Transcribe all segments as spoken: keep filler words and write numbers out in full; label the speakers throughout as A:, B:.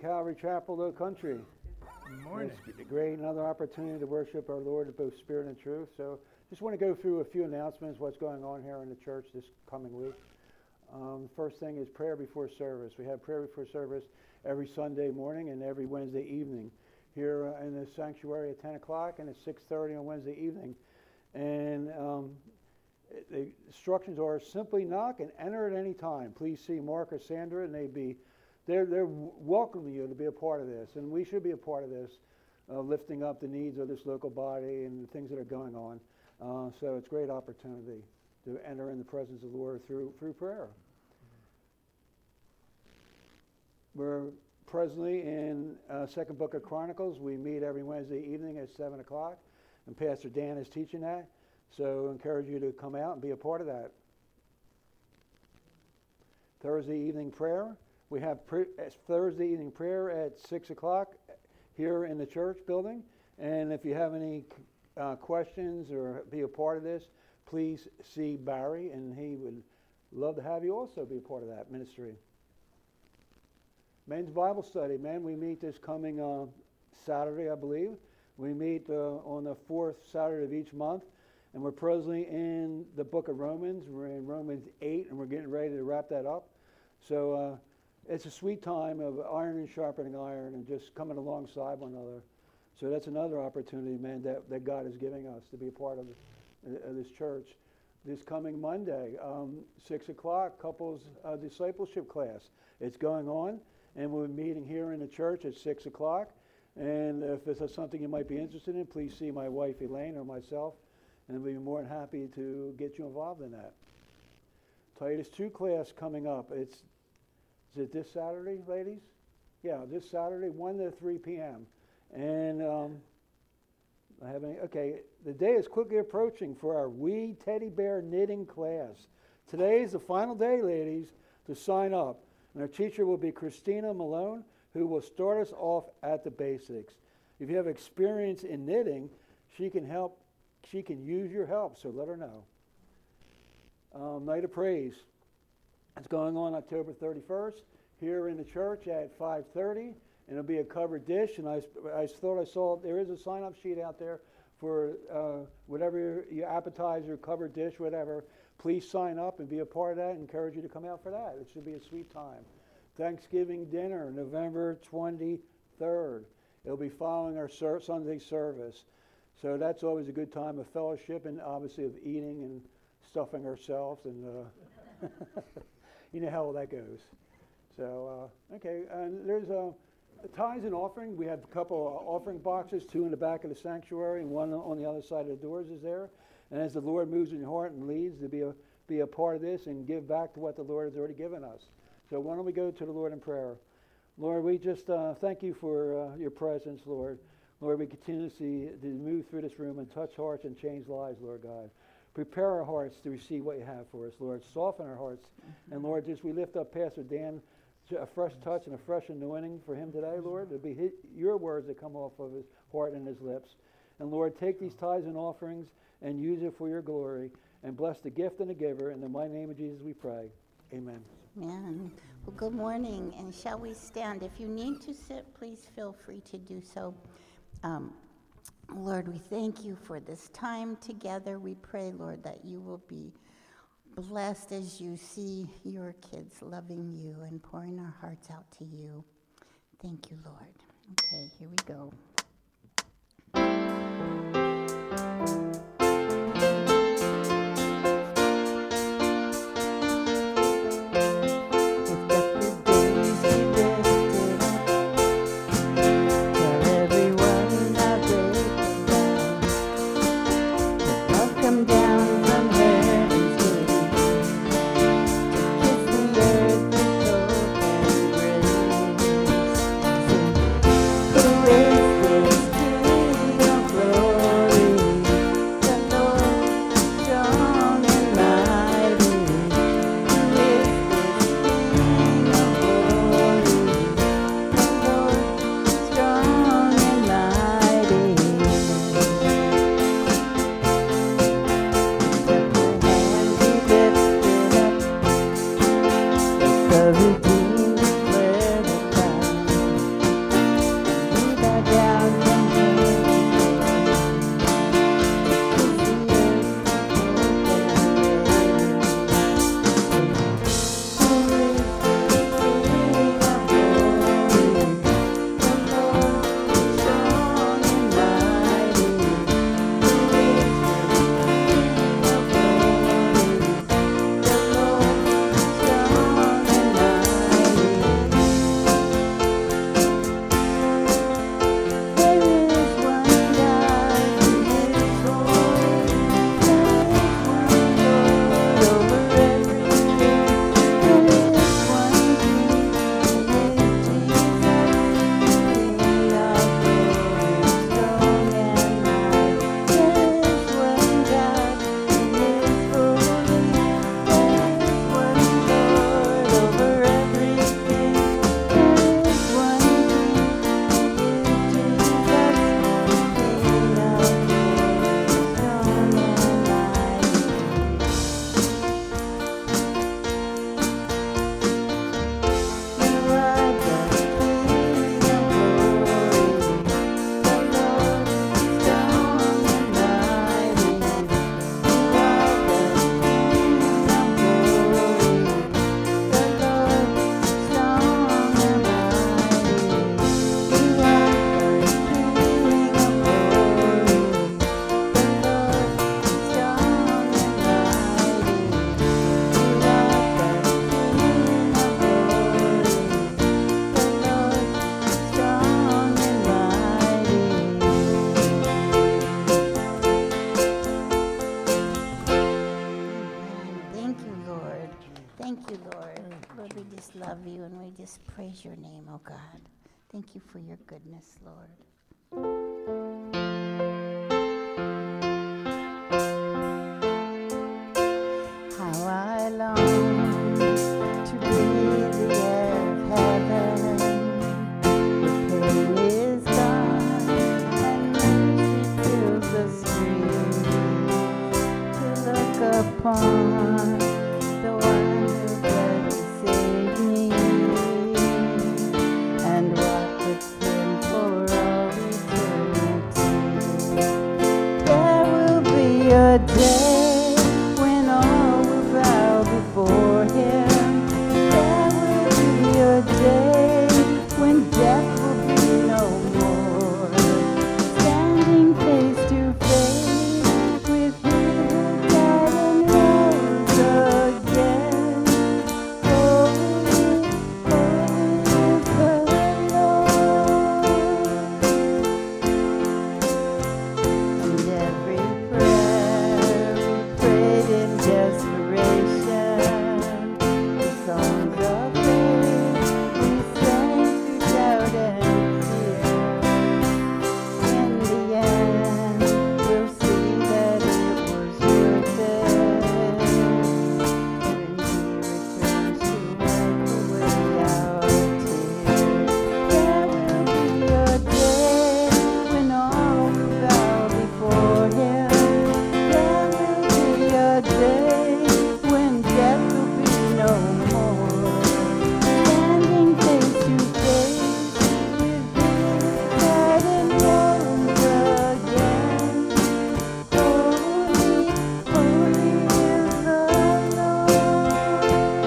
A: Calvary Chapel, Low Country.
B: Good morning.
A: It's great, another opportunity to worship our Lord in both spirit and truth. So just want to go through a few announcements, what's going on here in the church this coming week. Um, first thing is prayer before service. We have prayer before service every Sunday morning and every Wednesday evening here uh, in the sanctuary at ten o'clock and at six thirty on Wednesday evening. And um, the instructions are simply knock and enter at any time. Please see Mark or Sandra, and they'd be They're, they're welcoming you to be a part of this, and we should be a part of this, uh, lifting up the needs of this local body and the things that are going on. Uh, so it's a great opportunity to enter in the presence of the Lord through through prayer. We're presently in uh, Second Book of Chronicles. We meet every Wednesday evening at seven o'clock, and Pastor Dan is teaching that. So I encourage you to come out and be a part of that. Thursday evening prayer. We have pre- Thursday evening prayer at six o'clock here in the church building. And if you have any uh, questions or be a part of this, please see Barry, and he would love to have you also be a part of that ministry. Men's Bible study. Man, we meet this coming uh, Saturday, I believe. We meet uh, on the fourth Saturday of each month. And we're presently in the book of Romans. We're in Romans eight, and we're getting ready to wrap that up. So, uh, it's a sweet time of iron and sharpening iron and just coming alongside one another. So that's another opportunity, man, that, that God is giving us to be a part of, uh, of this church. This coming Monday, um, six o'clock, couples uh, discipleship class. It's going on, and we're meeting here in the church at six o'clock. And if this is something you might be interested in, please see my wife Elaine or myself, and we'll be more than happy to get you involved in that. Titus two class coming up. It's Is it this Saturday, ladies? Yeah, this Saturday, one to three p.m. And um, I have any, okay, the day is quickly approaching for our Wee Teddy Bear knitting class. Today is the final day, ladies, to sign up. And our teacher will be Christina Malone, who will start us off at the basics. If you have experience in knitting, she can help, she can use your help, so let her know. Um, Night of Praise. It's going on October thirty-first here in the church at five thirty, and it'll be a covered dish. And I, I thought I saw there is a sign-up sheet out there for uh, whatever your, your appetizer, covered dish, whatever. Please sign up and be a part of that. I encourage you to come out for that. It should be a sweet time. Thanksgiving dinner, November twenty-third. It'll be following our ser- Sunday service. So that's always a good time of fellowship and obviously of eating and stuffing ourselves and... Uh, You know how all that goes. So, uh, okay, and there's a, a tithes and offering. We have a couple of offering boxes, two in the back of the sanctuary and one on the other side of the doors is there. And as the Lord moves in your heart and leads to be a, be a part of this and give back to what the Lord has already given us. So why don't we go to the Lord in prayer. Lord, we just uh, thank you for uh, your presence, Lord. Lord, we continue to, see, to move through this room and touch hearts and change lives, Lord God. Prepare our hearts to receive what you have for us, Lord. Soften our hearts. Mm-hmm. And, Lord, just we lift up Pastor Dan, a fresh touch and a fresh anointing for him today, Lord. It'll be his, your words that come off of his heart and his lips. And, Lord, take these tithes and offerings and use it for your glory. And bless the gift and the giver. In the mighty name of Jesus we pray. Amen.
C: Amen. Well, good morning. And shall we stand? If you need to sit, please feel free to do so. Um, Lord, we thank you for this time together. We pray, Lord, that you will be blessed as you see your kids loving you and pouring our hearts out to you. Thank you, Lord. Okay, here we go.
D: Grace.
C: praise your name, oh God. Thank you for your goodness, Lord. How I long to breathe the air of heaven, where pain is gone and mercy fills the streets, to look upon the one who bled to save me and walk with him for all eternity. There will be a day when all will bow before him. There will be a day when death will be no more. Standing face to face with him who died and rose again. Holy, holy is the Lord. And every prayer we prayed in desperation, the songs of faith we sang through doubt and fear. In the end, we'll see that it was worth it when he returns to wipe away our tears. There will be a day when all will bow before him. There will be a day when death will be no more. Standing face to face with him who died and rose again. Holy, holy is the Lord.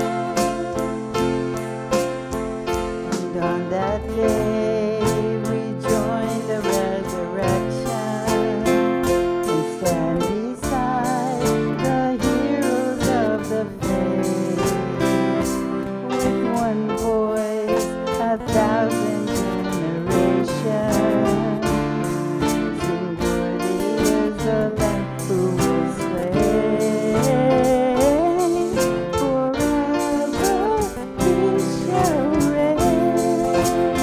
C: And on that day we join the resurrection and stand beside the heroes of the faith. With one voice, a thousand generations sing, worthy is the Lamb who was slain. Forever he shall reign.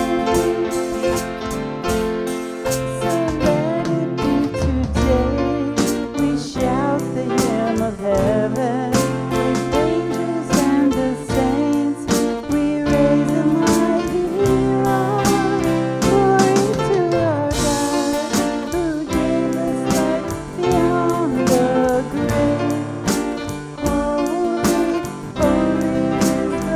C: So let it be today. We shout the hymn of heaven with angels and the saints. We raise a mighty roar, glory to our God who gave us life beyond the grave. Holy, holy is the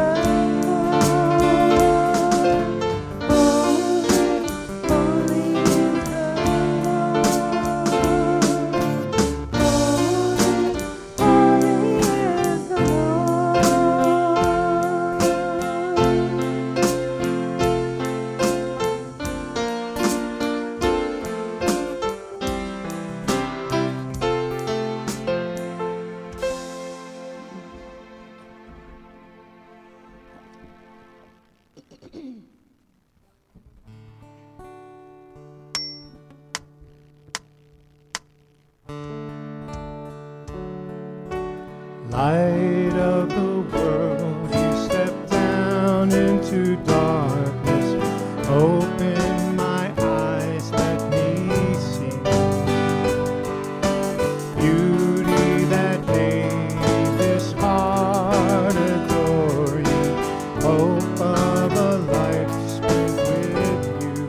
C: Lord. Holy, holy is the Lord. Holy, holy is the
B: Light of the world, you stepped down into darkness. Open my eyes, let me see beauty that made this heart adore you. Hope of a life spent with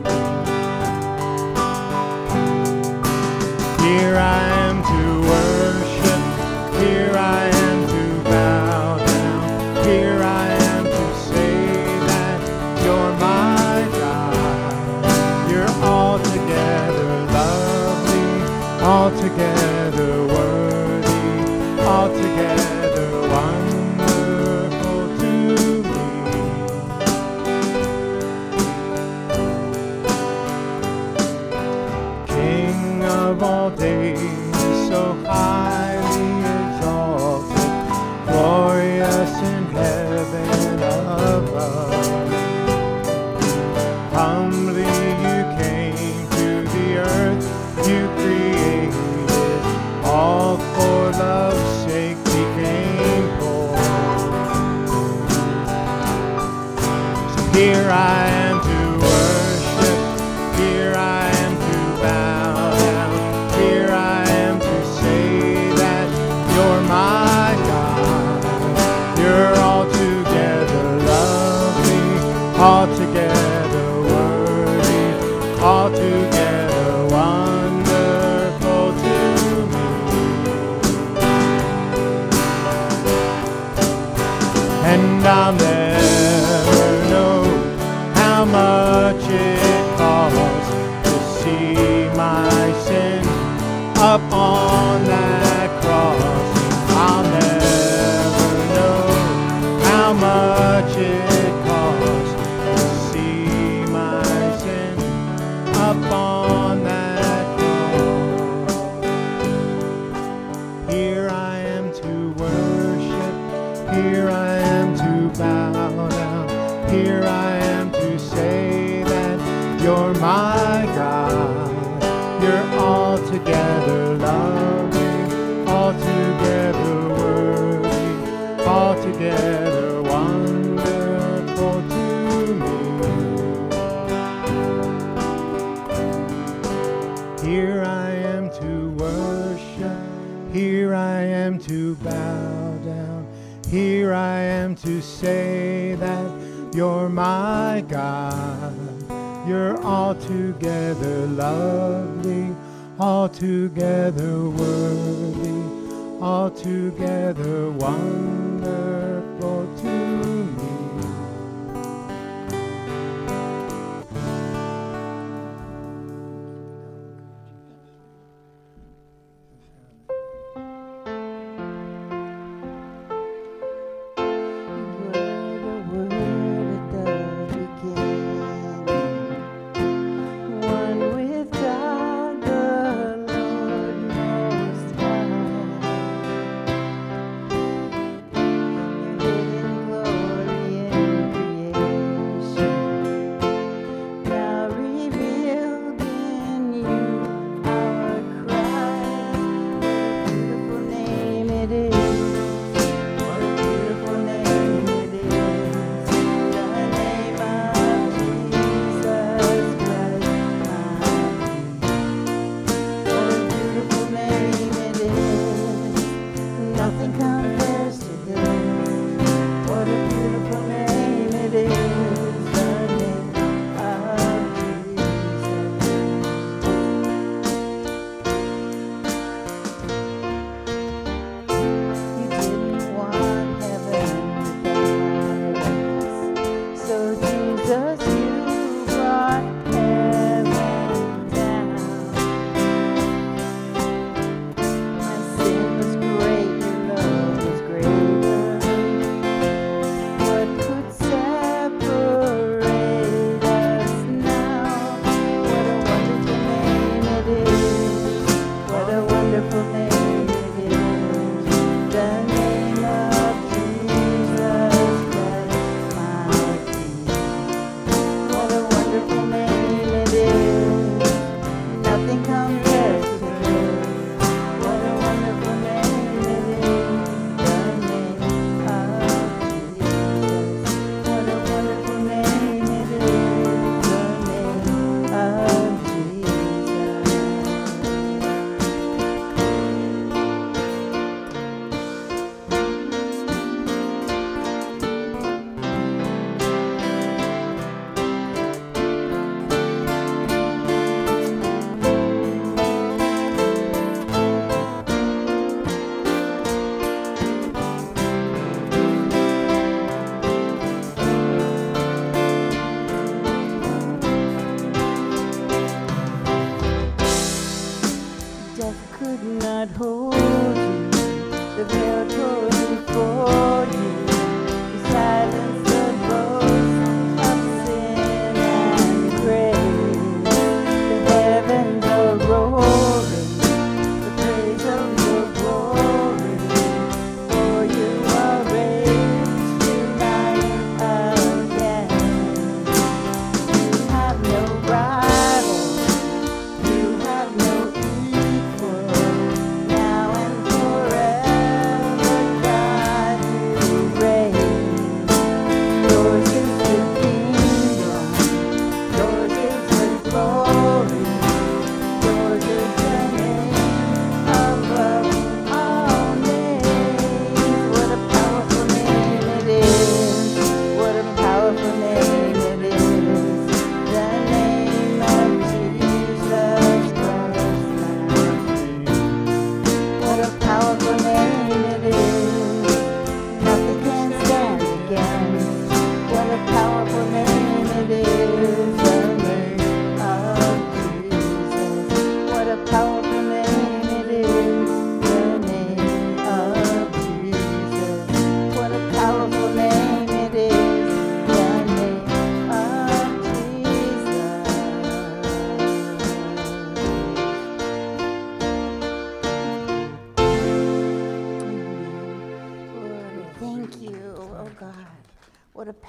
B: you. Here I am to worship. Here I am to bow down. Here I am to say that you're my God. You're altogether lovely, altogether worthy, altogether wonderful to me. King of all days, so highly exalted, glorious in heaven above. Humbly you came to the earth, you created, all for love's sake became poor. So here I I'll never know how much it costs to see my sin up on that cross. I'll never know how much it costs to see my sin up on that cross. Here I am to worship, here I am to bow down, here I am to say that you're my God. You're altogether lovely, altogether worthy, altogether wonderful to me. Here I am to worship, here I am to bow down, here I am to say that you're my God. You're altogether lovely, altogether worthy, altogether wonderful to me.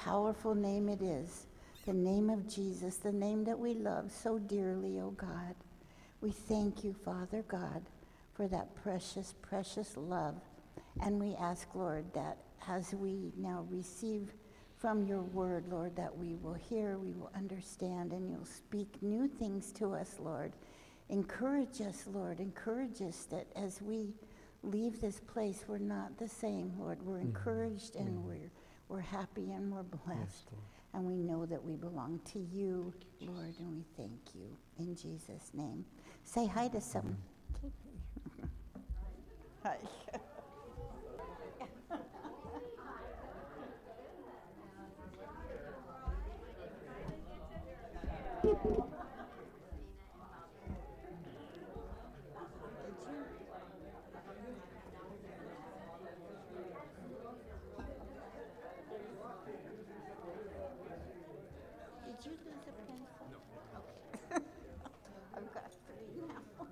C: powerful name it is, the name of Jesus, the name that we love so dearly, oh God. We thank you, Father God, for that precious, precious love. And we ask, Lord, that as we now receive from your word, Lord, that we will hear, we will understand, and you'll speak new things to us, Lord. Encourage us, Lord. Encourage us that as we leave this place, we're not the same, Lord. We're mm-hmm. encouraged and mm-hmm. we're we're happy and we're blessed. Yes, and we know that we belong to you, Lord, and we thank you in Jesus' name. Say hi to someone. Mm-hmm. Hi. Did you lose a pencil? No. Okay. I've got three now.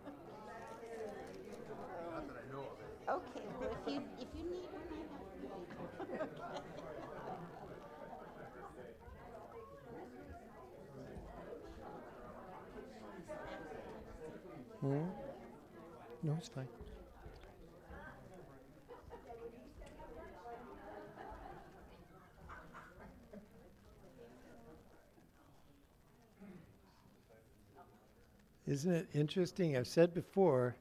C: Not that I know of. Okay, well, if you, if you need one, I have three. Okay.
B: Hmm? No, it's fine. Isn't it interesting? I've said before,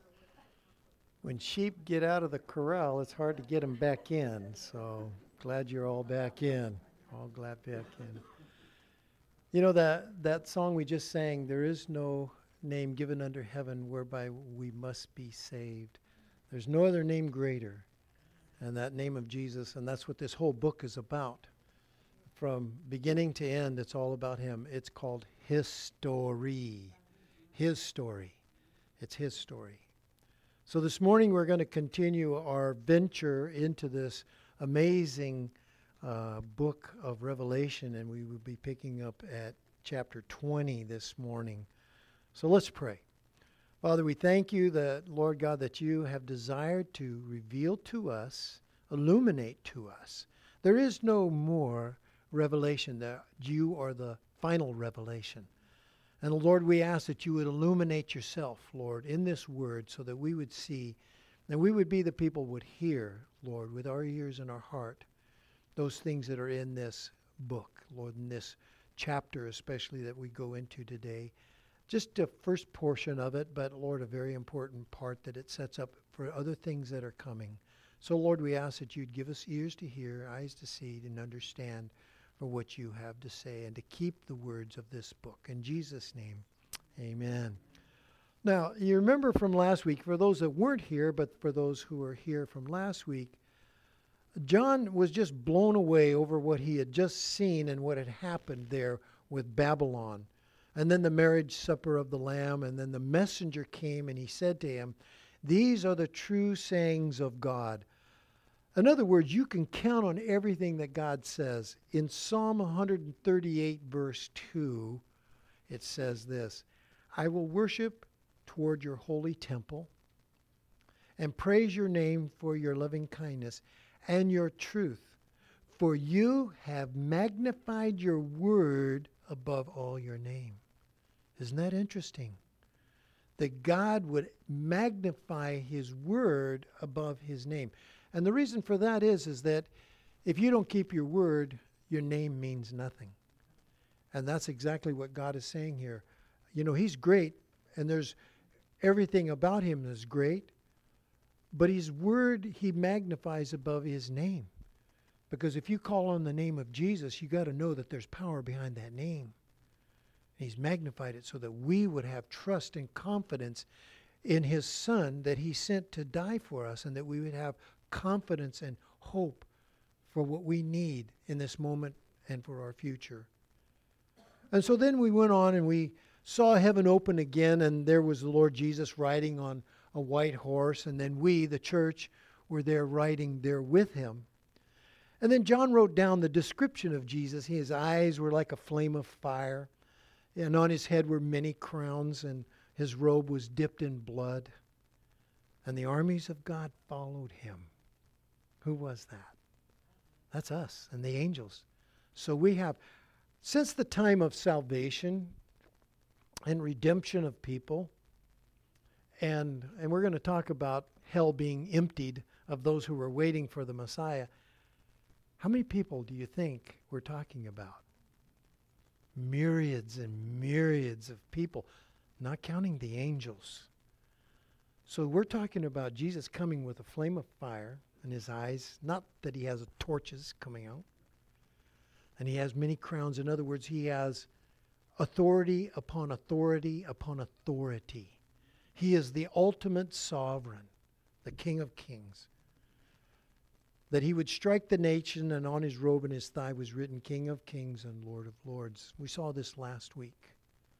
B: when sheep get out of the corral, it's hard to get them back in. So glad you're all back in. All glad back in. You know, that, that song we just sang, there is no name given under heaven whereby we must be saved. There's no other name greater, and that name of Jesus, and that's what this whole book is about. From beginning to end, it's all about him. It's called His Story. His story. It's his story. So this morning we're going to continue our venture into this amazing uh, book of Revelation, and we will be picking up at chapter twenty this morning. So let's pray. Father, we thank you that, Lord God, that you have desired to reveal to us, illuminate to us. There is no more revelation, that you are the final revelation. And Lord, we ask that you would illuminate yourself, Lord, in this word so that we would see, and we would be the people who would hear, Lord, with our ears and our heart, those things that are in this book, Lord, in this chapter especially that we go into today. Just the first portion of it, but Lord, a very important part that it sets up for other things that are coming. So Lord, we ask that you'd give us ears to hear, eyes to see, and understand for what you have to say, and to keep the words of this book. In Jesus' name, amen. Now, you remember from last week, for those that weren't here, but for those who were here from last week, John was just blown away over what he had just seen and what had happened there with Babylon. And then the marriage supper of the Lamb, and then the messenger came and he said to him, "These are the true sayings of God." In other words, you can count on everything that God says. In Psalm one thirty-eight, verse two, it says this, "I will worship toward your holy temple and praise your name for your loving kindness and your truth, for you have magnified your word above all your name." Isn't that interesting? That God would magnify his word above his name. And the reason for that is, is that if you don't keep your word, your name means nothing. And that's exactly what God is saying here. You know, he's great, and there's everything about him is great, but his word he magnifies above his name. Because if you call on the name of Jesus, you got to know that there's power behind that name. He's magnified it so that we would have trust and confidence in his Son that he sent to die for us, and that we would have confidence and hope for what we need in this moment and for our future. And so then we went on and we saw heaven open again, and there was the Lord Jesus riding on a white horse, and then we, the church, were there riding there with him. And then John wrote down the description of Jesus. His eyes were like a flame of fire, and on his head were many crowns, and his robe was dipped in blood. And the armies of God followed him. Who was that? That's us and the angels. So we have, since the time of salvation and redemption of people, and and we're going to talk about hell being emptied of those who were waiting for the Messiah. How many people do you think we're talking about? Myriads and myriads of people, not counting the angels. So we're talking about Jesus coming with a flame of fire in his eyes, not that he has torches coming out, and he has many crowns. In other words, he has authority upon authority upon authority. He is the ultimate sovereign, the King of Kings. That he would strike the nation, and on his robe and his thigh was written King of Kings and Lord of Lords. We saw this last week.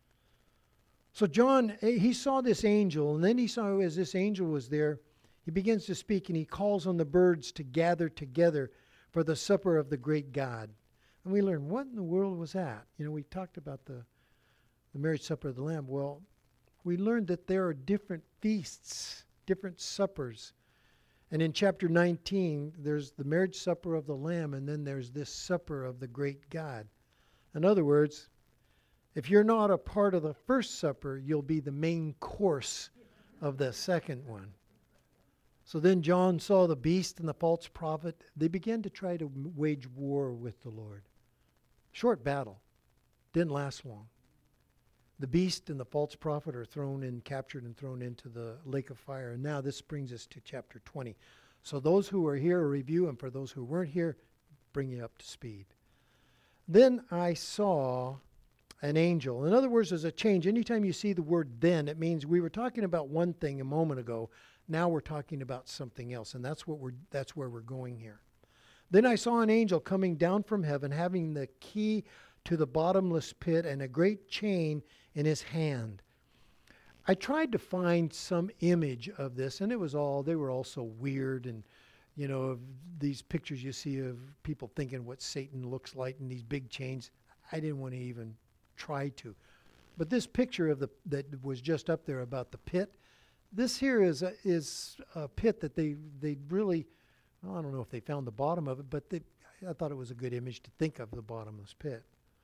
B: So John, he saw this angel, and then he saw as this angel was there, he begins to speak, and he calls on the birds to gather together for the supper of the great God. And we learned, what in the world was that? You know, we talked about the, the marriage supper of the Lamb. Well, we learned that there are different feasts, different suppers. And in chapter nineteen, there's the marriage supper of the Lamb, and then there's this supper of the great God. In other words, if you're not a part of the first supper, you'll be the main course of the second one. So then John saw the beast and the false prophet. They began to try to wage war with the Lord. Short battle. Didn't last long. The beast and the false prophet are thrown in, captured and thrown into the lake of fire. And now this brings us to chapter twenty. So those who are here, a review, and for those who weren't here, bring you up to speed. Then I saw an angel. In other words, there's a change. Anytime you see the word then, it means we were talking about one thing a moment ago. Now we're talking about something else, and that's what we're that's where we're going here. Then I saw an angel coming down from heaven, having the key to the bottomless pit and a great chain in his hand. I tried to find some image of this, and it was all, they were all so weird, and, you know, of these pictures you see of people thinking what Satan looks like in these big chains. I didn't want to even try to. But this picture of the that was just up there about the pit, this here is a, is a pit that they, they really, well, I don't know if they found the bottom of it, but they, I thought it was a good image to think of the bottomless pit.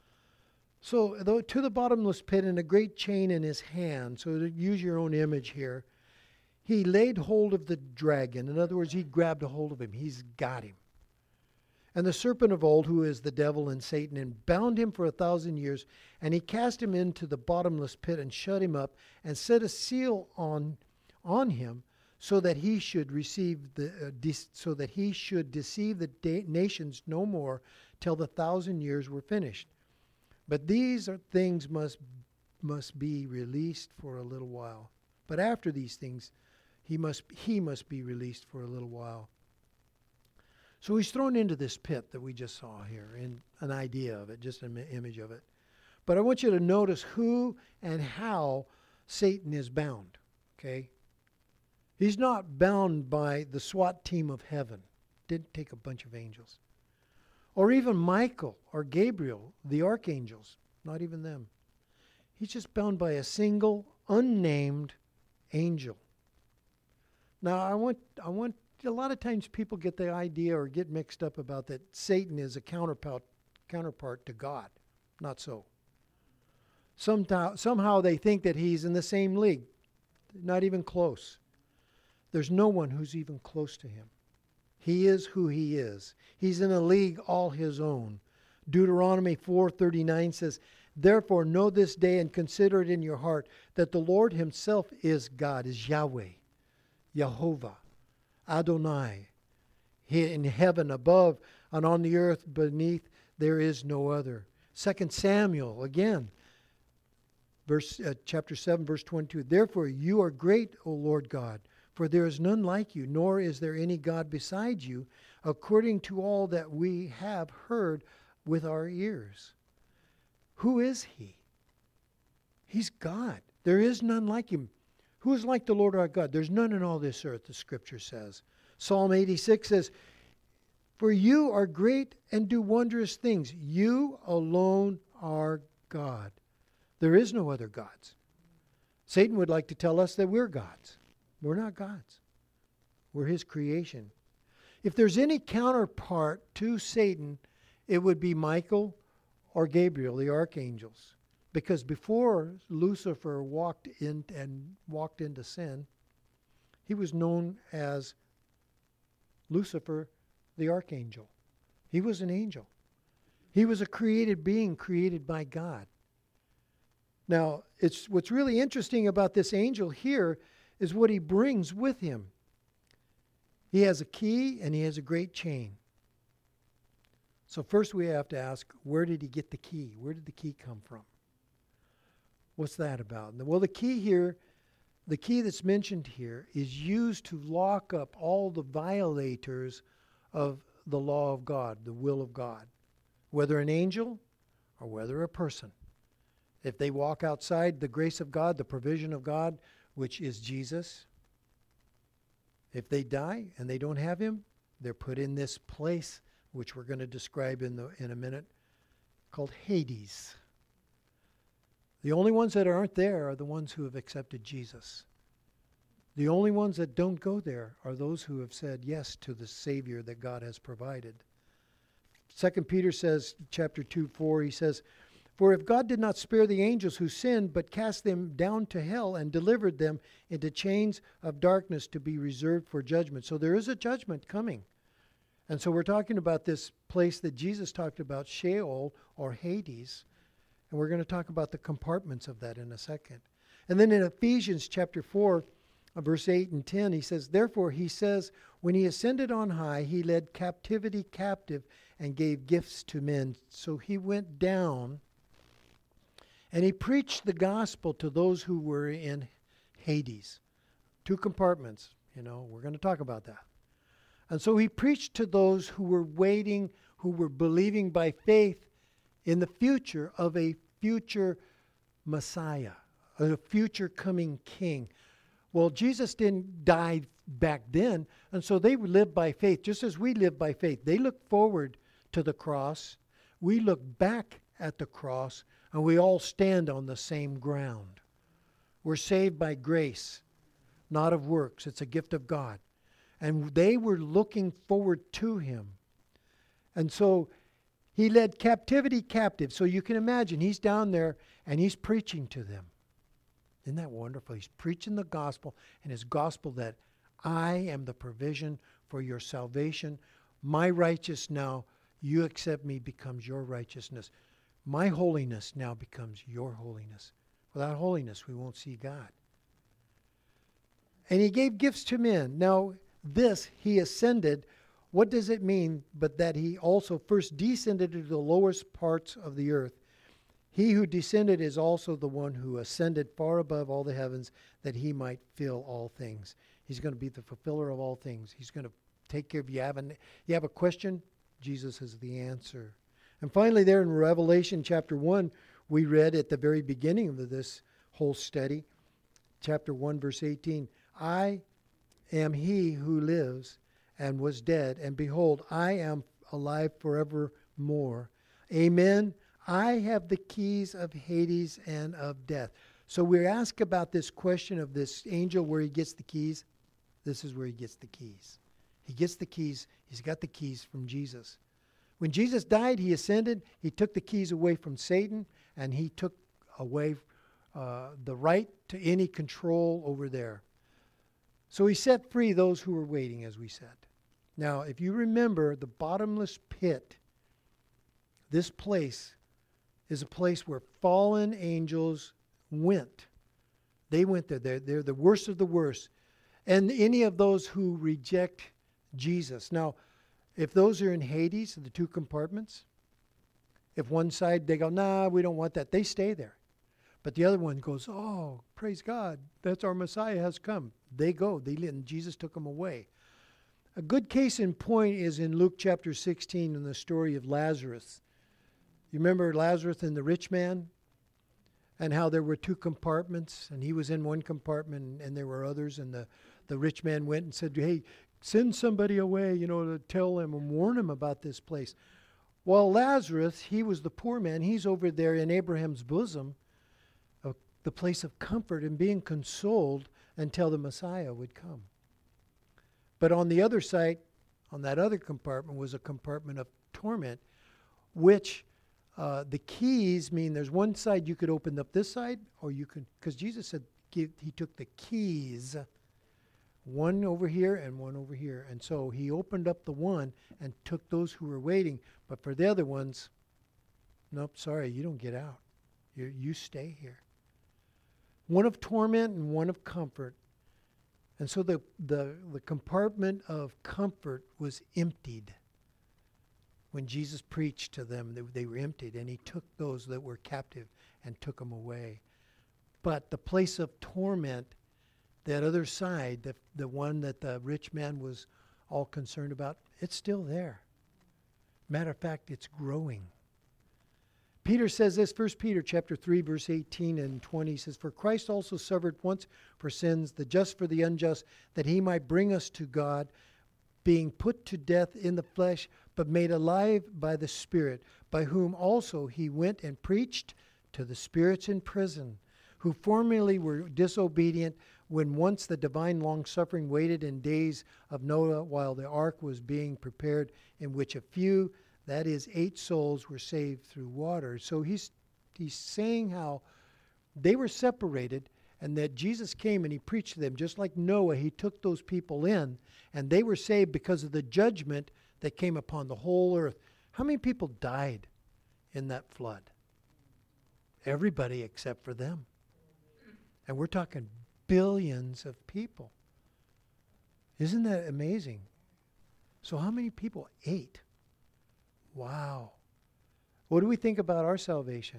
B: So though, to the bottomless pit and a great chain in his hand, so to use your own image here, he laid hold of the dragon. In other words, he grabbed a hold of him. He's got him. And the serpent of old, who is the devil and Satan, and bound him for a thousand years, and he cast him into the bottomless pit and shut him up and set a seal on, on him, so that he should receive the uh, de- so that he should deceive the da- nations no more till the thousand years were finished. But these are things must must be released for a little while. But after these things, he must he must be released for a little while. So he's thrown into this pit that we just saw here, and an idea of it, just an image of it. But I want you to notice who and how Satan is bound. Okay, he's not bound by the SWAT team of heaven. Didn't take a bunch of angels. Or even Michael or Gabriel, the archangels. Not even them. He's just bound by a single, unnamed angel. Now, I want, I want, a lot of times people get the idea or get mixed up about that Satan is a counterpart, counterpart to God. Not so. Somehow, somehow they think that he's in the same league. Not even close. There's no one who's even close to him. He is who he is. He's in a league all his own. Deuteronomy four thirty-nine says, "Therefore know this day and consider it in your heart that the Lord himself is God," is Yahweh, Jehovah, Adonai. He, in heaven above and on the earth beneath, there is no other. Second Samuel, again, verse uh, chapter seven, verse twenty-two. "Therefore you are great, O Lord God, for there is none like you, nor is there any God beside you, according to all that we have heard with our ears." Who is he? He's God. There is none like him. Who is like the Lord our God? There's none in all this earth, the scripture says. Psalm eighty-six says, "For you are great and do wondrous things. You alone are God." There is no other gods. Satan would like to tell us that we're gods. We're not gods. We're his creation. If there's any counterpart to Satan, it would be Michael or Gabriel, the archangels. Because before Lucifer walked in and walked into sin, he was known as Lucifer, the archangel. He was an angel. He was a created being created by God. Now, it's what's really interesting about this angel here is what he brings with him. He has a key and he has a great chain. So first we have to ask, where did he get the key? Where did the key come from? What's that about? Well, the key here, the key that's mentioned here is used to lock up all the violators of the law of God, the will of God, whether an angel or whether a person. If they walk outside the grace of God, the provision of God, which is Jesus, if they die and they don't have him, they're put in this place, which we're going to describe in the in a minute, called Hades. The only ones that aren't there are the ones who have accepted Jesus. The only ones that don't go there are those who have said yes to the Savior that God has provided. Second Peter says, chapter two, four, he says, "For if God did not spare the angels who sinned, but cast them down to hell and delivered them into chains of darkness to be reserved for judgment." So there is a judgment coming. And so we're talking about this place that Jesus talked about, Sheol or Hades. And we're going to talk about the compartments of that in a second. And then in Ephesians chapter four, uh, verse eight and ten, he says, "Therefore he says, when he ascended on high, he led captivity captive and gave gifts to men." So he went down and he preached the gospel to those who were in Hades. Two compartments, you know, we're going to talk about that. And so he preached to those who were waiting, who were believing by faith in the future of a future Messiah, a future coming king. Well, Jesus didn't die back then, and so they lived by faith, just as we live by faith. They look forward to the cross. We look back at the cross, and we all stand on the same ground. We're saved by grace, not of works. It's a gift of God. And they were looking forward to him. And so he led captivity captive. So you can imagine he's down there and he's preaching to them. Isn't that wonderful? He's preaching the gospel, and his gospel that I am the provision for your salvation. My righteousness now, you accept me, becomes your righteousness. My holiness now becomes your holiness. Without holiness, we won't see God. And he gave gifts to men. Now, this, he ascended. What does it mean but that he also first descended to the lowest parts of the earth? He who descended is also the one who ascended far above all the heavens, that he might fill all things. He's going to be the fulfiller of all things. He's going to take care of you. Have, an, you have a question? Jesus is the answer. And finally, there in Revelation chapter one, we read at the very beginning of this whole study, chapter one, verse eighteen, "I am he who lives and was dead, and behold, I am alive forevermore. Amen. I have the keys of Hades and of death." So we ask about this question of this angel, where he gets the keys. This is where he gets the keys. He gets the keys. He's got the keys from Jesus. When Jesus died, he ascended. He took the keys away from Satan, and he took away uh, the right to any control over there. So he set free those who were waiting, as we said. Now, if you remember the bottomless pit, this place is a place where fallen angels went. They went there. They're, they're the worst of the worst. And any of those who reject Jesus. Now, if those are in Hades, the two compartments, if one side they go, nah, we don't want that, they stay there. But the other one goes, oh, praise God, that's our Messiah has come. They go. They and Jesus took them away. A good case in point is in Luke chapter sixteen in the story of Lazarus. You remember Lazarus and the rich man? And how there were two compartments, and he was in one compartment, and, and there were others, and the, the rich man went and said, hey, send somebody away, you know, to tell them and warn them about this place. Well, Lazarus, he was the poor man. He's over there in Abraham's bosom, uh, the place of comfort and being consoled until the Messiah would come. But on the other side, on that other compartment, was a compartment of torment, which uh, the keys mean there's one side you could open up this side, or you could, because Jesus said give, he took the keys, one over here and one over here. And so he opened up the one and took those who were waiting. But for the other ones, nope, sorry, you don't get out. You you stay here. One of torment and one of comfort. And so the, the, the compartment of comfort was emptied. When Jesus preached to them, they, they were emptied, and he took those that were captive and took them away. But the place of torment, that other side, the, the one that the rich man was all concerned about, it's still there. Matter of fact, it's growing. Peter says this, First Peter chapter three, verse eighteen and twenty says, "For Christ also suffered once for sins, the just for the unjust, that he might bring us to God, being put to death in the flesh, but made alive by the Spirit, by whom also he went and preached to the spirits in prison, who formerly were disobedient, when once the divine long-suffering waited in days of Noah while the ark was being prepared, in which a few, that is, eight souls, were saved through water." So he's he's saying how they were separated, and that Jesus came and he preached to them. Just like Noah, he took those people in, and they were saved because of the judgment that came upon the whole earth. How many people died in that flood? Everybody except for them. And we're talking billions of people. Isn't that amazing? So how many people? Eight. Wow. What do we think about our salvation?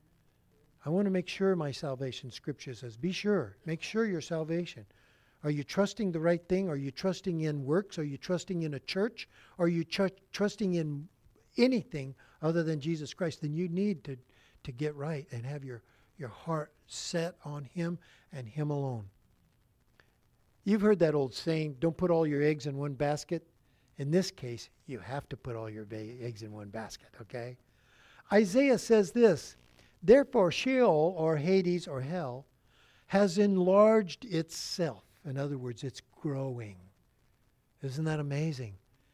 B: I want to make sure my salvation, Scripture says, be sure. Make sure your salvation. Are you trusting the right thing? Are you trusting in works? Are you trusting in a church? Are you tr- trusting in anything other than Jesus Christ? Then you need to, to get right and have your, your heart set on him and him alone. You've heard that old saying, don't put all your eggs in one basket. In this case, you have to put all your ba- eggs in one basket, okay? Isaiah says this, "Therefore Sheol, or Hades, or hell, has enlarged itself." In other words, it's growing. Isn't that amazing?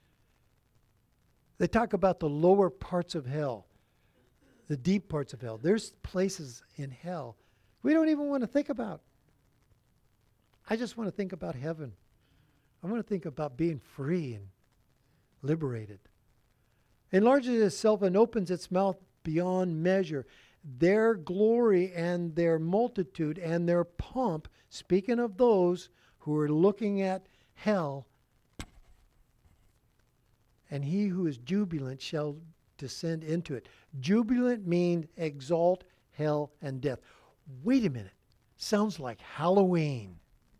B: They talk about the lower parts of hell, the deep parts of hell. There's places in hell we don't even want to think about. I just want to think about heaven. I want to think about being free and liberated. Enlarges itself and opens its mouth beyond measure. Their glory and their multitude and their pomp, speaking of those who are looking at hell, and he who is jubilant shall descend into it. Jubilant means exalt hell and death. Wait a minute. Sounds like Halloween.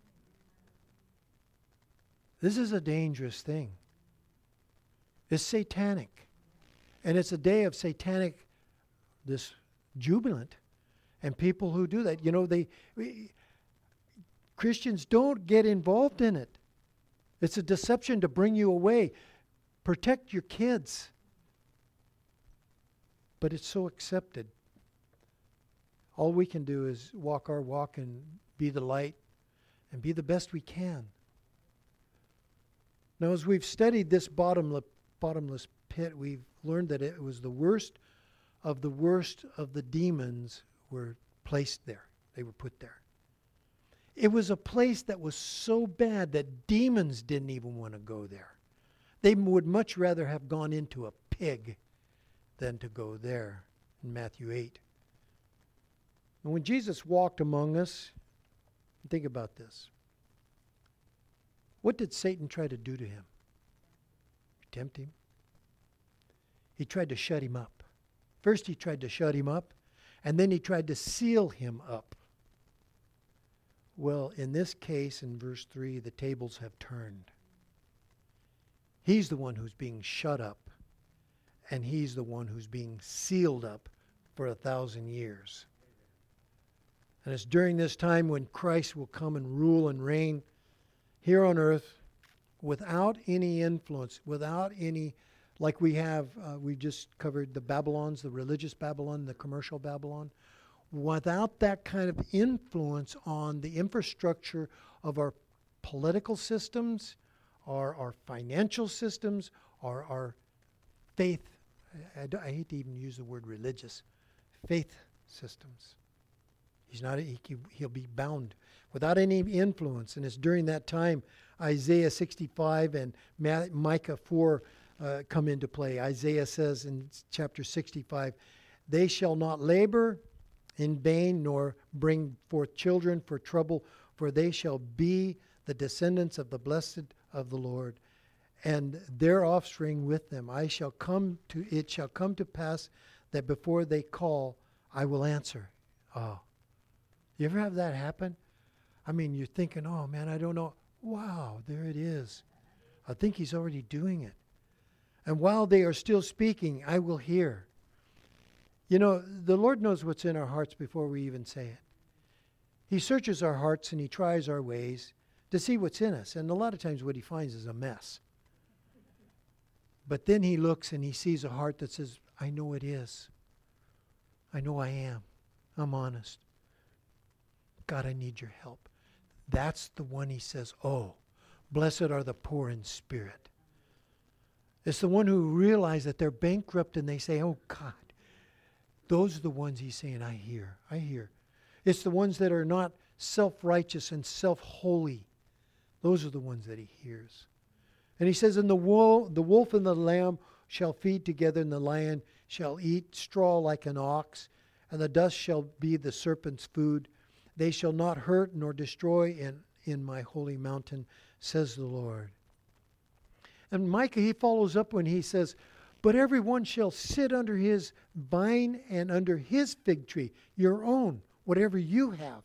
B: This is a dangerous thing. It's satanic. And it's a day of satanic, this jubilant. And people who do that, you know, they we, Christians don't get involved in it. It's a deception to bring you away. Protect your kids. But it's so accepted. All we can do is walk our walk and be the light and be the best we can. Now, as we've studied this bottomless, bottomless pit, we've learned that it was the worst of the worst of the demons were placed there. They were put there. It was a place that was so bad that demons didn't even want to go there. They would much rather have gone into a pig than to go there in Matthew eight. And when Jesus walked among us, think about this. What did Satan try to do to him? Tempt him. He tried to shut him up. First he tried to shut him up, and then he tried to seal him up. Well, in this case, in verse three, the tables have turned. He's the one who's being shut up, and he's the one who's being sealed up for a thousand years. And it's during this time when Christ will come and rule and reign here on earth without any influence, without any, like we have, uh, we just covered the Babylons, the religious Babylon, the commercial Babylon, without that kind of influence on the infrastructure of our political systems, our, our financial systems, our, our faith I, I, don't- I hate to even use the word religious, faith systems. He's not, he, he'll be bound without any influence. And it's during that time Isaiah sixty-five and Ma- Micah four uh, come into play. Isaiah says in chapter sixty-five, they shall not labor in vain, nor bring forth children for trouble, for they shall be the descendants of the blessed of the Lord, and their offspring with them. I shall come to it shall come to pass that before they call, I will answer. Oh. You ever have that happen? I mean, you're thinking, oh man, I don't know. Wow, there it is. I think he's already doing it. And while they are still speaking, I will hear. You know, the Lord knows what's in our hearts before we even say it. He searches our hearts and he tries our ways to see what's in us. And a lot of times what he finds is a mess. But then he looks and he sees a heart that says, I know it is. I know I am. I'm honest. God, I need your help. That's the one he says, oh, blessed are the poor in spirit. It's the one who realize that they're bankrupt and they say, oh God, those are the ones he's saying, I hear, I hear. It's the ones that are not self-righteous and self-holy. Those are the ones that he hears. And he says, and the wolf, the wolf and the lamb shall feed together, and the lion shall eat straw like an ox, and the dust shall be the serpent's food. They shall not hurt nor destroy in, in my holy mountain, says the Lord. And Micah, he follows up when he says, but everyone shall sit under his vine and under his fig tree, your own, whatever you have.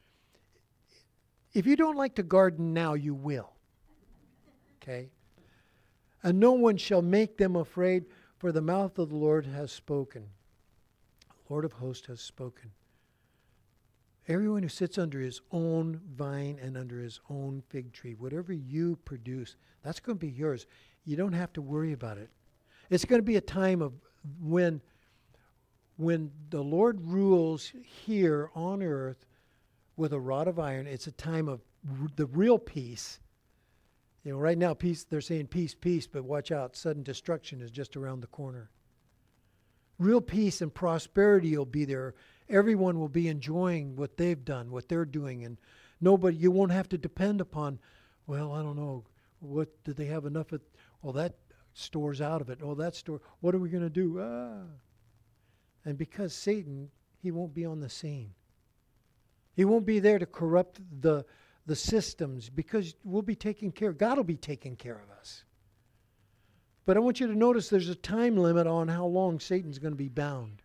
B: If you don't like to garden now, you will. Okay? And no one shall make them afraid, for the mouth of the Lord has spoken. The Lord of hosts has spoken. Everyone who sits under his own vine and under his own fig tree, whatever you produce, that's going to be yours. You don't have to worry about it. It's going to be a time of when, when the Lord rules here on earth with a rod of iron. It's a time of r- the real peace. You know, right now, peace, they're saying peace, peace, but watch out, sudden destruction is just around the corner. Real peace and prosperity will be there. Everyone will be enjoying what they've done, what they're doing, and nobody, you won't have to depend upon, well, I don't know, what, do they have enough of, well, that store's out of it. Oh, that store, what are we going to do? Ah. And because Satan, he won't be on the scene. He won't be there to corrupt the, the systems, because we'll be taking care, God will be taking care of us. But I want you to notice there's a time limit on how long Satan's going to be bound.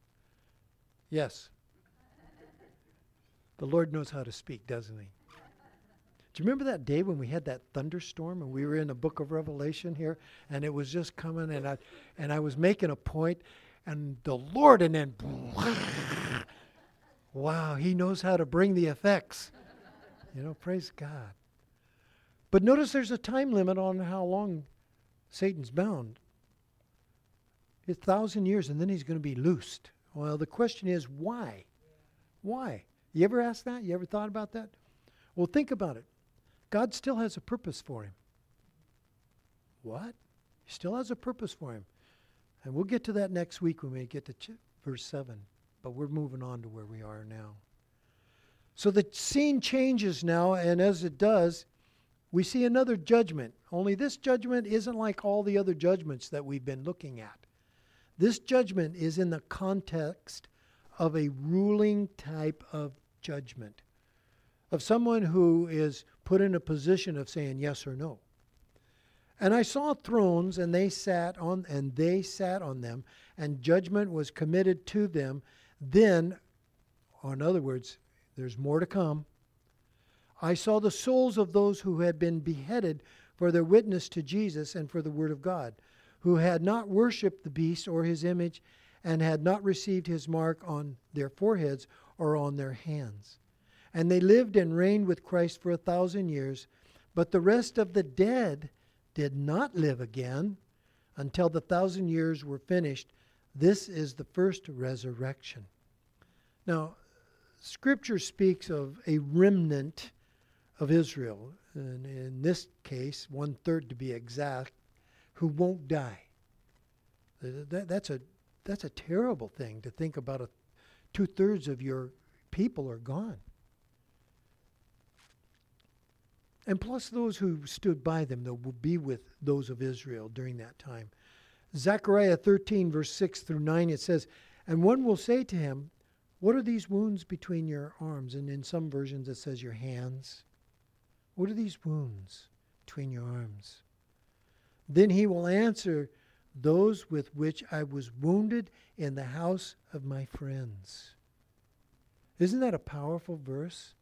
B: Yes. The Lord knows how to speak, doesn't he? Do you remember that day when we had that thunderstorm and we were in the book of Revelation here and it was just coming and I and I was making a point and the Lord and then wow, he knows how to bring the effects. You know, praise God. But notice there's a time limit on how long Satan's bound. It's a thousand years and then he's going to be loosed. Well, the question is, why? Why? You ever asked that? You ever thought about that? Well, think about it. God still has a purpose for him. What? He still has a purpose for him. And we'll get to that next week when we get to ch- verse seven. But we're moving on to where we are now. So the scene changes now, and as it does, we see another judgment. Only this judgment isn't like all the other judgments that we've been looking at. This judgment is in the context of a ruling type of judgment, of someone who is put in a position of saying yes or no. And I saw thrones, and they sat on, and they sat on them, and judgment was committed to them. Then, or in other words, there's more to come. I saw the souls of those who had been beheaded for their witness to Jesus and for the word of God, who had not worshipped the beast or his image, and had not received his mark on their foreheads or on their hands. And they lived and reigned with Christ for a thousand years, but the rest of the dead did not live again until the thousand years were finished. This is the first resurrection. Now, Scripture speaks of a remnant of Israel, and in this case, one-third to be exact, who won't die. Th- That, that's a that's a terrible thing to think about. A two thirds of your people are gone, and plus those who stood by them that will be with those of Israel during that time. Zechariah thirteen, verse six through nine, it says, "And one will say to him, 'What are these wounds between your arms?'" And in some versions it says your hands. "What are these wounds between your arms?" Then he will answer, "Those with which I was wounded in the house of my friends." Isn't that a powerful verse?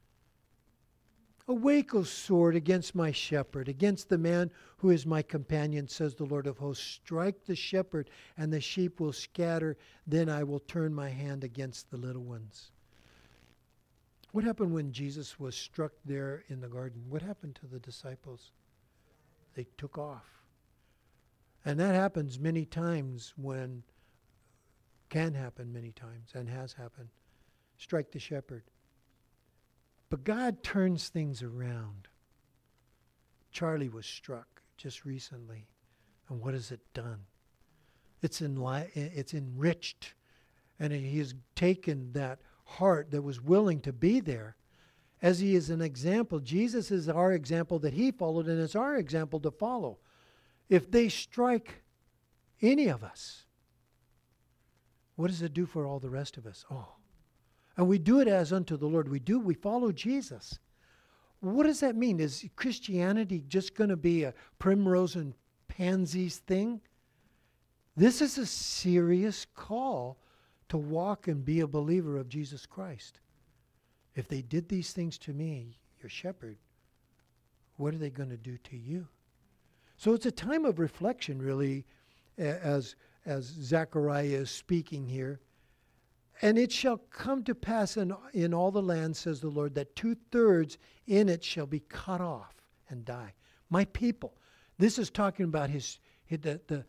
B: "Awake, O sword, against my shepherd, against the man who is my companion, says the Lord of hosts. Strike the shepherd, and the sheep will scatter. Then I will turn my hand against the little ones." What happened when Jesus was struck there in the garden? What happened to the disciples? They took off. And that happens many times when, can happen many times and has happened. Strike the shepherd. But God turns things around. Charlie was struck just recently. And what has it done? It's enli- it's enriched. And he has taken that heart that was willing to be there. As he is an example, Jesus is our example that he followed, and it's our example to follow. If they strike any of us, what does it do for all the rest of us? Oh. And we do it as unto the Lord. We do, we follow Jesus. What does that mean? Is Christianity just going to be a primrose and pansies thing? This is a serious call to walk and be a believer of Jesus Christ. If they did these things to me, your shepherd, what are they going to do to you? So it's a time of reflection, really, as, as Zechariah is speaking here. "And it shall come to pass in, in all the land, says the Lord, that two-thirds in it shall be cut off and die." My people. This is talking about his, his the, the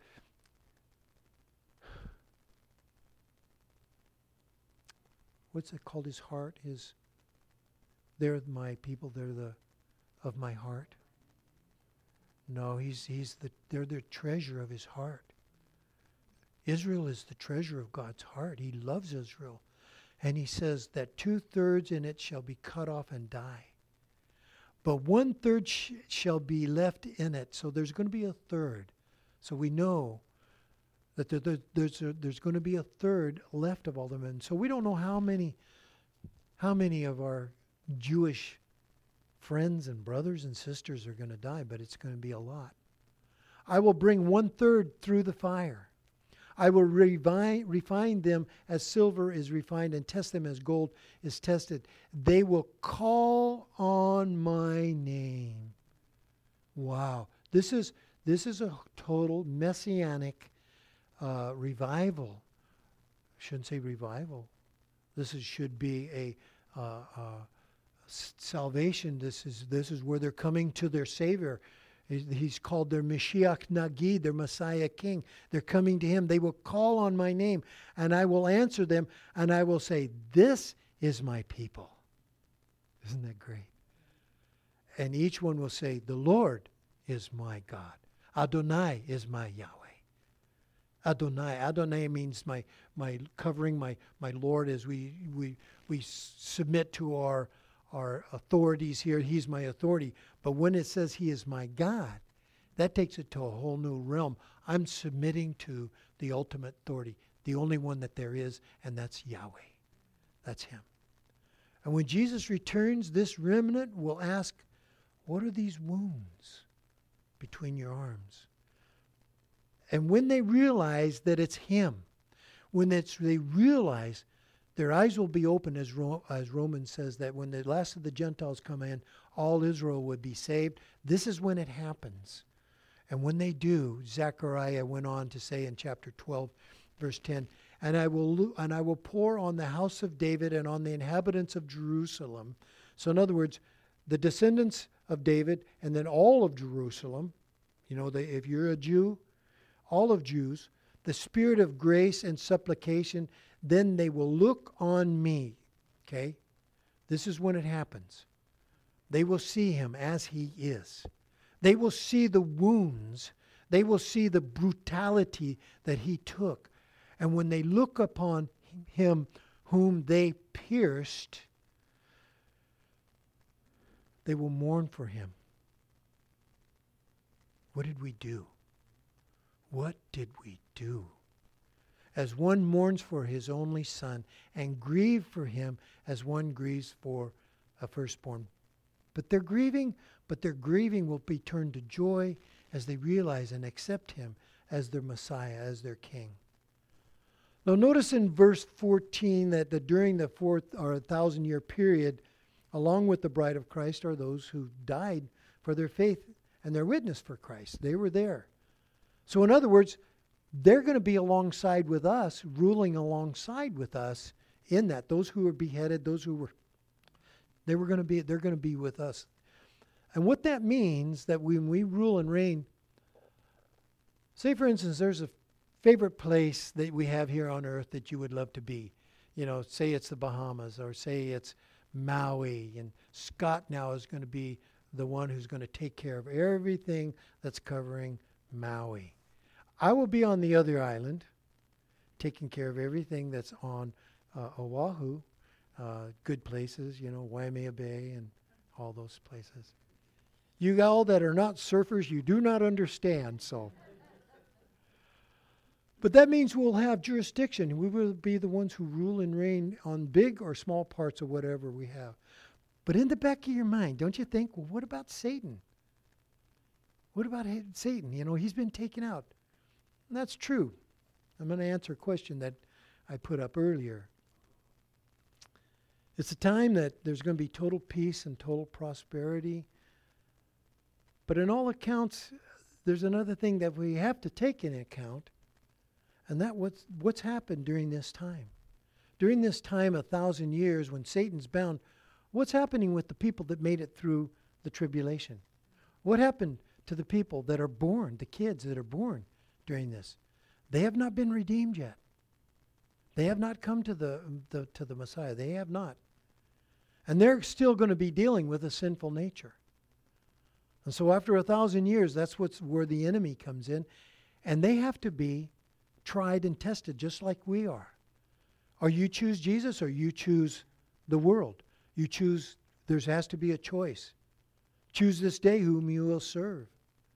B: what's it called? His heart. His. They're my people. They're the of my heart. No, he's he's the they're the treasure of his heart. Israel is the treasure of God's heart. He loves Israel. And he says that two-thirds in it shall be cut off and die. But one-third sh- shall be left in it. So there's going to be a third. So we know that there, there, there's a, there's going to be a third left of all them. And so we don't know how many how many of our Jewish friends and brothers and sisters are going to die, but it's going to be a lot. "I will bring one-third through the fire. I will refine, refine them as silver is refined and test them as gold is tested. They will call on my name." Wow. This is this is a total messianic uh, revival. I shouldn't say revival. This is, should be a uh, uh, s- salvation. This is this is where they're coming to their Savior. He's called their Mashiach Nagi, their Messiah King. They're coming to him. They will call on my name, and I will answer them, and I will say, "This is my people." Isn't that great? And each one will say, "The Lord is my God. Adonai is my Yahweh." Adonai. Adonai means my my covering, my my Lord, as we we we submit to our our authorities here. He's my authority. But when it says he is my God, that takes it to a whole new realm. I'm submitting to the ultimate authority, the only one that there is, and that's Yahweh. That's him. And when Jesus returns, this remnant will ask, "What are these wounds between your arms?" And when they realize that it's him, when it's, they realize, their eyes will be open, as, Ro- as Romans says, that when the last of the Gentiles come in, all Israel would be saved. This is when it happens. And when they do, Zechariah went on to say in chapter twelve, verse ten, and I will lo- and I will pour on the house of David and on the inhabitants of Jerusalem. So in other words, the descendants of David and then all of Jerusalem, you know, they, if you're a Jew, all of Jews, the spirit of grace and supplication, then they will look on me. Okay? This is when it happens. They will see him as he is. They will see the wounds They will see the brutality that he took. And when they look upon him whom they pierced, they will mourn for him. What did we do? What did we do? As one mourns for his only son, and grieve for him as one grieves for a firstborn. But their grieving, but their grieving will be turned to joy as they realize and accept him as their Messiah, as their King. Now notice in verse fourteen that the, during the fourth or thousand year period, along with the bride of Christ are those who died for their faith and their witness for Christ. They were there. So in other words, they're going to be alongside with us, ruling alongside with us in that. Those who were beheaded, those who were, they were going to be, they're going to be with us. And what that means, that when we rule and reign, say for instance, there's a favorite place that we have here on earth that you would love to be. You know, say it's the Bahamas, or say it's Maui, and Scott now is going to be the one who's going to take care of everything that's covering Maui. I will be on the other island, taking care of everything that's on uh, Oahu, uh, good places, you know, Waimea Bay and all those places. You all that are not surfers, you do not understand, so. But that means we'll have jurisdiction. We will be the ones who rule and reign on big or small parts of whatever we have. But in the back of your mind, don't you think, well, what about Satan? What about Satan? You know, he's been taken out. And that's true. I'm going to answer a question that I put up earlier. It's a time that there's going to be total peace and total prosperity. But in all accounts, there's another thing that we have to take into account, and that what's what's happened during this time. During this time, a thousand years, when Satan's bound, what's happening with the people that made it through the tribulation? What happened to the people that are born, the kids that are born during this? They have not been redeemed yet. They have not come to the, the to the Messiah. They have not. And they're still going to be dealing with a sinful nature. And so after a thousand years, that's what's where the enemy comes in. And they have to be tried and tested just like we are. Or you choose Jesus or you choose the world. You choose, there has to be a choice. Choose this day whom you will serve.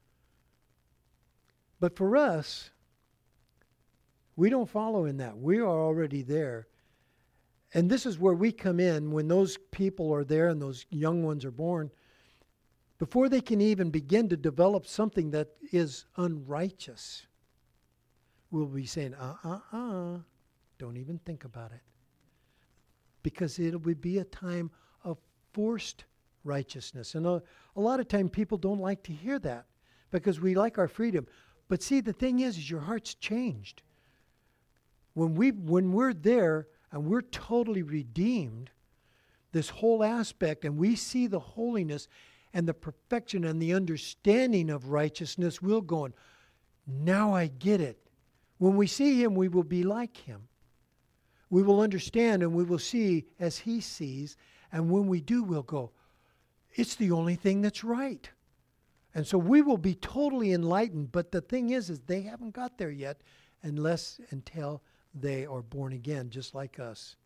B: But for us, we don't follow in that. We are already there. And this is where we come in when those people are there and those young ones are born. Before they can even begin to develop something that is unrighteous, we'll be saying, uh-uh-uh, don't even think about it. Because it will be a time of forced righteousness. And a, a lot of time people don't like to hear that because we like our freedom. But see, the thing is, is your heart's changed. When, we, when we're there and we're totally redeemed, this whole aspect, and we see the holiness and the perfection and the understanding of righteousness, we'll go, now I get it. When we see him, we will be like him. We will understand and we will see as he sees. And when we do, we'll go, it's the only thing that's right. And so we will be totally enlightened. But the thing is, is they haven't got there yet unless until they are born again, just like us.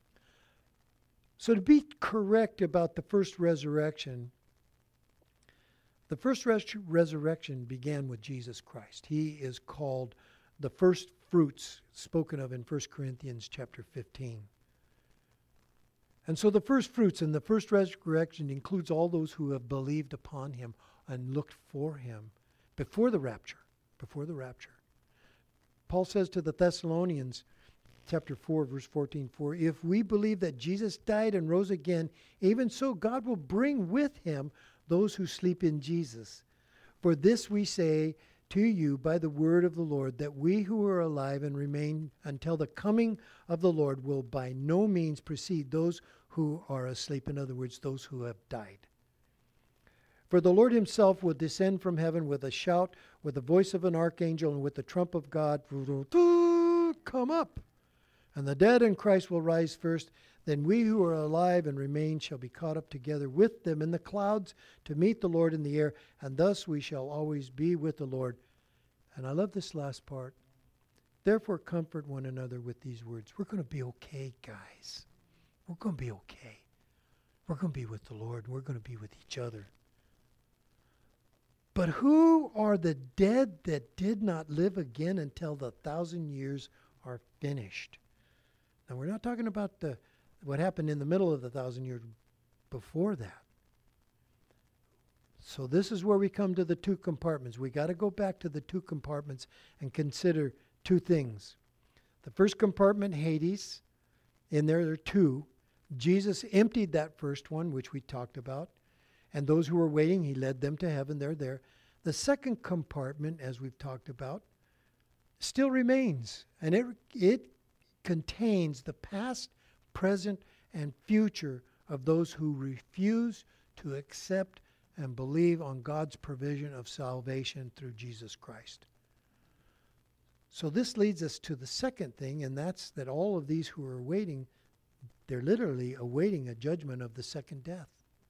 B: So to be correct about the first resurrection, the first res- resurrection began with Jesus Christ. He is called the first fruits, spoken of in First Corinthians chapter fifteen. And so the first fruits and the first resurrection includes all those who have believed upon him and looked for him before the rapture, before the rapture. Paul says to the Thessalonians, chapter four, verse fourteen, for if we believe that Jesus died and rose again, even so God will bring with him those who sleep in Jesus. For this we say to you by the word of the Lord, that we who are alive and remain until the coming of the Lord will by no means precede those who are asleep. In other words, those who have died. For the Lord himself will descend from heaven with a shout, with the voice of an archangel, and with the trump of God. Come up. And the dead in Christ will rise first. Then we who are alive and remain shall be caught up together with them in the clouds to meet the Lord in the air. And thus we shall always be with the Lord. And I love this last part. Therefore, comfort one another with these words. We're going to be okay, guys. We're going to be okay. We're going to be with the Lord. We're going to be with each other. But who are the dead that did not live again until the thousand years are finished? Now, we're not talking about the what happened in the middle of the thousand years before that. So this is where we come to the two compartments. We got to go back to the two compartments and consider two things. The first compartment, Hades, in there there are two. Jesus emptied that first one, which we talked about, and those who were waiting, he led them to heaven. They're there. The second compartment, as we've talked about, still remains, and it it contains the past, present, and future of those who refuse to accept and believe on God's provision of salvation through Jesus Christ. So this leads us to the second thing, and that's that all of these who are waiting, they're literally awaiting a judgment of the second death.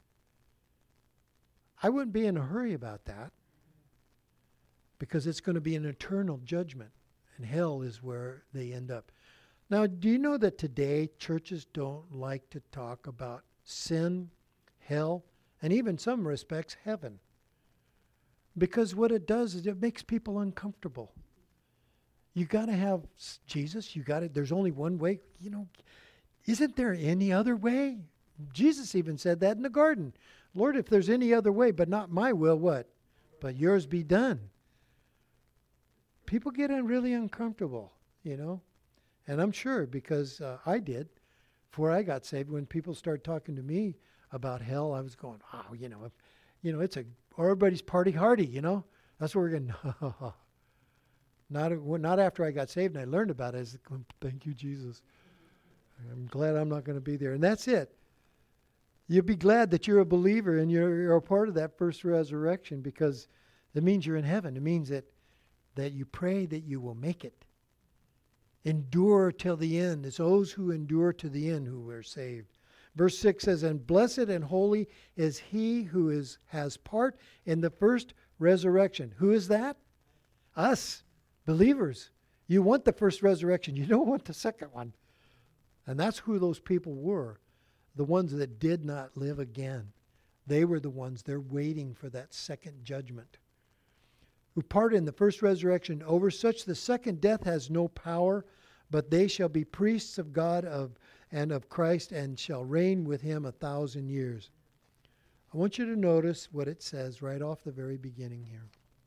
B: I wouldn't be in a hurry about that, because it's going to be an eternal judgment, and hell is where they end up. Now, do you know that today churches don't like to talk about sin, hell, and even in some respects, heaven? Because what it does is it makes people uncomfortable. You got to have Jesus. You got to. There's only one way. You know, isn't there any other way? Jesus even said that in the garden. Lord, if there's any other way, but not my will, what? But yours be done. People get really uncomfortable, you know. And I'm sure because uh, I did before I got saved. When people started talking to me about hell, I was going, oh, you know, if, you know, it's a everybody's party hardy, you know. That's what we're going. Not not after I got saved and I learned about it. I was like, thank you, Jesus. I'm glad I'm not going to be there. And that's it. You'll be glad that you're a believer and you're, you're a part of that first resurrection, because it means you're in heaven. It means that that you pray that you will make it. Endure till the end. It's those who endure to the end who are saved. Verse six says, and blessed and holy is he who is has part in the first resurrection. Who is that? Us, believers. You want the first resurrection. You don't want the second one. And that's who those people were. The ones that did not live again. They were the ones, they're waiting for that second judgment. Who part in the first resurrection. Over such the second death has no power, but they shall be priests of God of and of Christ, and shall reign with him a thousand years. I want you to notice what it says right off the very beginning here.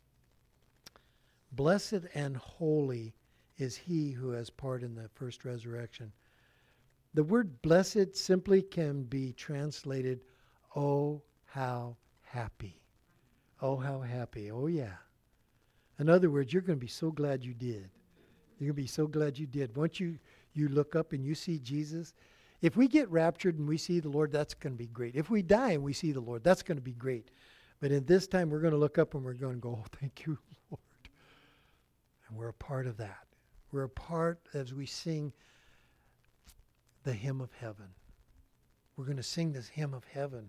B: Blessed and holy is he who has part in the first resurrection. The word blessed simply can be translated, oh, how happy. Oh, how happy. Oh, yeah. In other words, you're going to be so glad you did. You're going to be so glad you did. Once you, you look up and you see Jesus, if we get raptured and we see the Lord, that's going to be great. If we die and we see the Lord, that's going to be great. But in this time, we're going to look up and we're going to go, oh, thank you, Lord. And we're a part of that. We're a part as we sing the hymn of heaven. We're going to sing this hymn of heaven.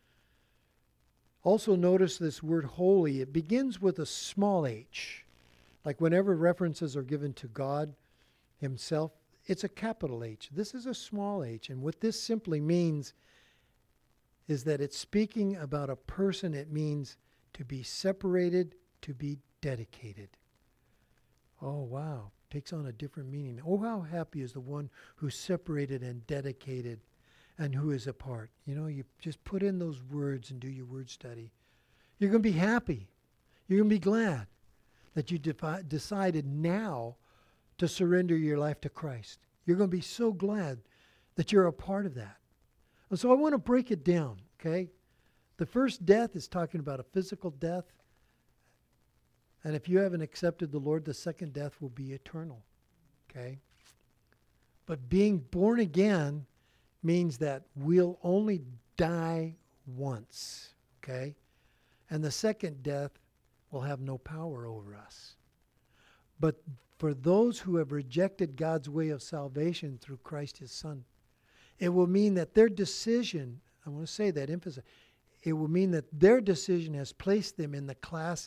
B: Also notice this word holy. It begins with a small h. Like whenever references are given to God himself, it's a capital H. This is a small h. And what this simply means is that it's speaking about a person. It means to be separated, to be dedicated. Oh, wow. Takes on a different meaning. Oh, how happy is the one who's separated and dedicated and who is apart. You know, you just put in those words and do your word study. You're going to be happy. You're going to be glad that you defi- decided now to surrender your life to Christ. You're going to be so glad that you're a part of that. And so I want to break it down, okay? The first death is talking about a physical death. And if you haven't accepted the Lord, the second death will be eternal, okay? But being born again means that we'll only die once, okay? And the second death will have no power over us. But for those who have rejected God's way of salvation through Christ his Son, it will mean that their decision, I want to say that, emphasize, it will mean that their decision has placed them in the class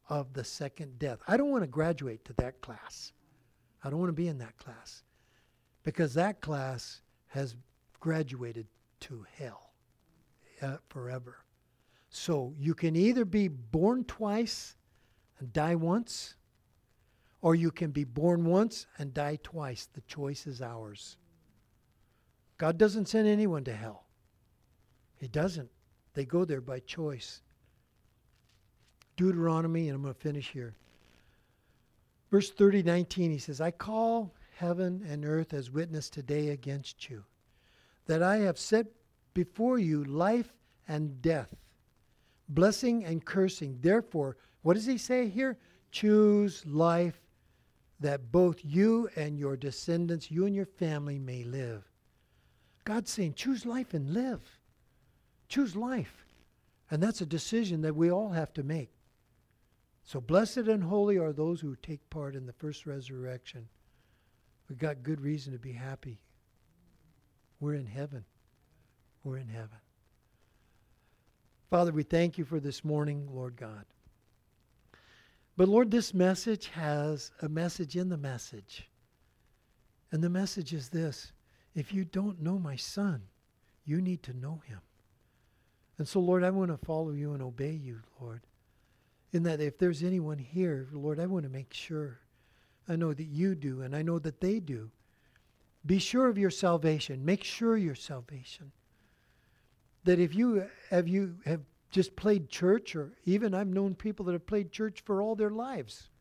B: of the second death. I don't want to graduate to that class. I don't want to be in that class, because that class has graduated to hell uh, forever. So you can either be born twice and die once, or you can be born once and die twice. The choice is ours. God doesn't send anyone to hell. He doesn't. They go there by choice. Deuteronomy, and I'm going to finish here. Verse thirty, nineteen, he says, I call heaven and earth as witness today against you, that I have set before you life and death, blessing and cursing. Therefore, what does he say here? Choose life, that both you and your descendants, you and your family, may live. God's saying, choose life and live. Choose life. And that's a decision that we all have to make. So blessed and holy are those who take part in the first resurrection. We've got good reason to be happy. We're in heaven. We're in heaven. Father, we thank you for this morning, Lord God. But Lord, this message has a message in the message. And the message is this: if you don't know my Son, you need to know him. And so, Lord, I want to follow you and obey you, Lord. In that if there's anyone here, Lord, I want to make sure. I know that you do, and I know that they do. Be sure of your salvation. Make sure your salvation. That if you have you have just played church, or even I've known people that have played church for all their lives.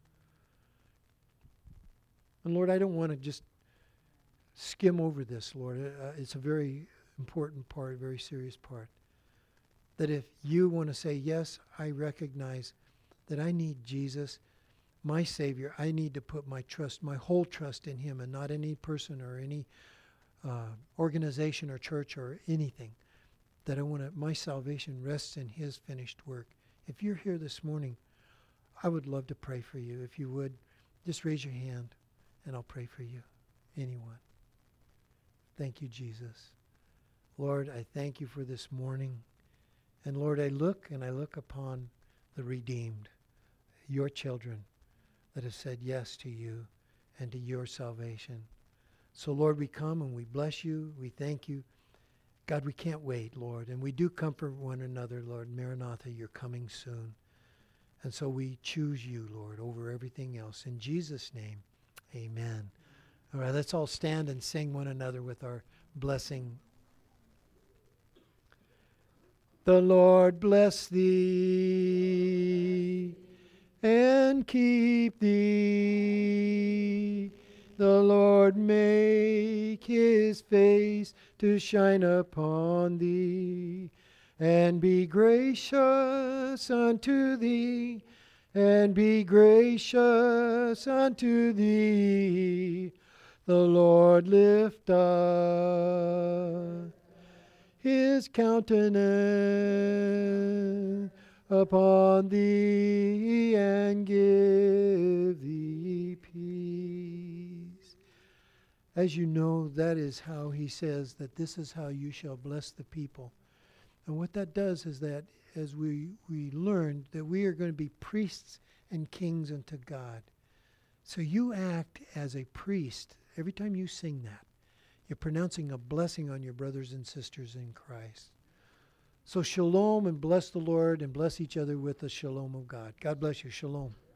B: And Lord, I don't want to just skim over this, Lord. Uh, it's a very important part, a very serious part. That if you want to say, yes, I recognize that I need Jesus, my Savior, I need to put my trust, my whole trust in him, and not any person or any uh, organization or church or anything. That I want to, my salvation rests in his finished work. If you're here this morning, I would love to pray for you. If you would, just raise your hand and I'll pray for you. Anyone. Thank you, Jesus. Lord, I thank you for this morning. And Lord, I look and I look upon the redeemed, your children that have said yes to you and to your salvation. So Lord, we come and we bless you. We thank you. God, we can't wait, Lord. And we do comfort one another, Lord. Maranatha, you're coming soon. And so we choose you, Lord, over everything else. In Jesus' name, amen. All right, let's all stand and sing one another with our blessing. The Lord bless thee and keep thee. The Lord make his face to shine upon thee, and be gracious unto thee, and be gracious unto thee. The Lord lift up his countenance upon thee, and give thee peace. As you know, that is how he says that this is how you shall bless the people. And what that does is that as we, we learn that we are going to be priests and kings unto God. So you act as a priest every time you sing that. You're pronouncing a blessing on your brothers and sisters in Christ. So shalom, and bless the Lord, and bless each other with the shalom of God. God bless you. Shalom.